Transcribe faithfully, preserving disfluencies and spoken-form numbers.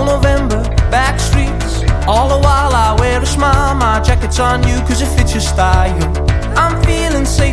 cold November, back streets. All the while I wear a smile, my jacket's on you cause it fits your style. I'm feeling safe